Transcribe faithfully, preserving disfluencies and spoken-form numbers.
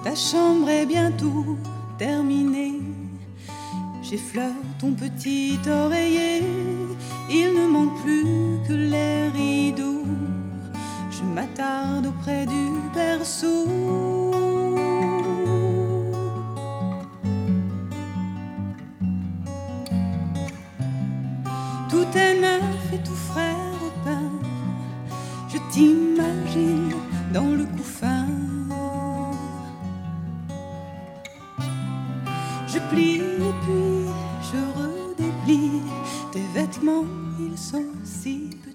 Ta chambre est bientôt terminée. J'effleure ton petit oreiller. Il ne manque plus que les rideaux. Je m'attarde auprès du berceau. Tout est neuf et tout frais repeint. Je t'imagine dans le couffin. Je plie et puis je redéplie tes vêtements, ils sont si petits.